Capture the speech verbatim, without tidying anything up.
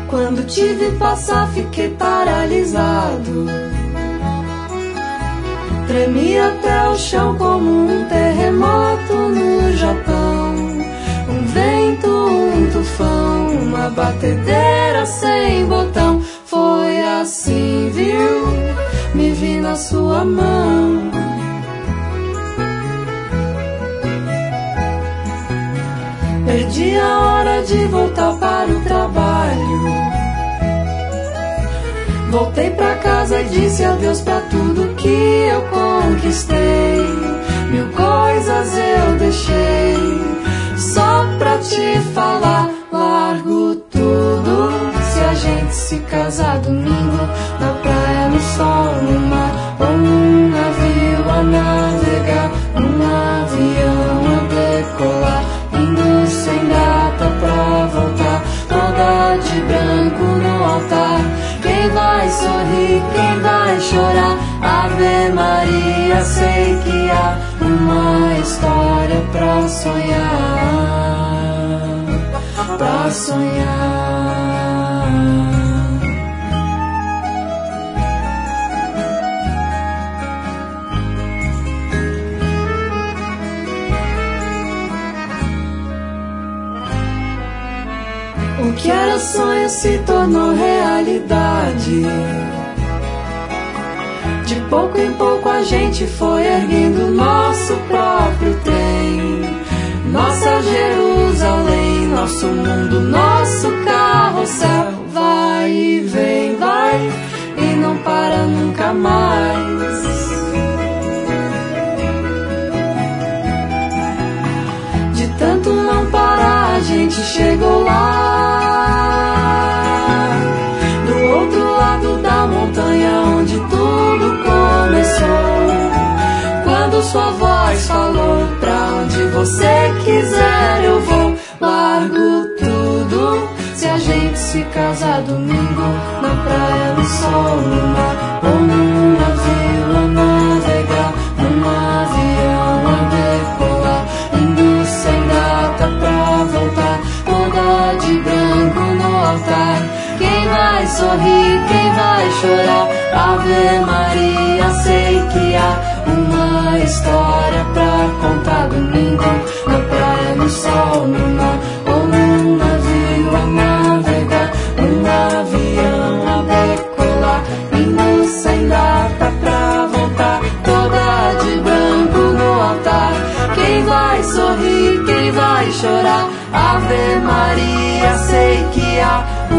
Quando te vi passar fiquei paralisado. Tremi até o chão como um terremoto no Japão. Um vento, um tufão, uma batedeira sem botão. Foi assim, viu? Me vi na sua mão. Perdi a hora de voltar para o trabalho. Voltei pra casa e disse adeus pra tudo que eu conquistei. Mil coisas eu deixei só pra te falar. Largo tudo se a gente se casar domingo, na praia, no sol, no mar, ou num navio a navegar, num avião a decolar, indo sem data pra voltar, toda de branco no altar. Quem vai sorrir, quem vai chorar? Ave Maria, sei que há uma história pra sonhar, pra sonhar. O que era sonho se tornou realidade. De pouco em pouco a gente foi erguendo nosso próprio trem, nossa Jerusalém, nosso mundo, nosso carrossel. Vai e vem, vai e não para nunca mais. De tanto não parar a gente chegou lá, do outro lado da montanha onde tudo começou. Quando sua voz falou, pra onde você quiser eu vou. Largo tudo se a gente se casar domingo, na praia, no sol, no mar, ou num navio a navegar, num avião a decolar, indo sem data pra voltar, toda de branco no altar. Quem vai sorrir, quem vai chorar? Ave Maria, sei que há uma história pra contar domingo, na praia, no sol, no mar, ou num navio a navegar, num avião a decolar, indo sem data pra voltar, toda de branco no altar. Quem vai sorrir, quem vai chorar? Ave Maria, sei que há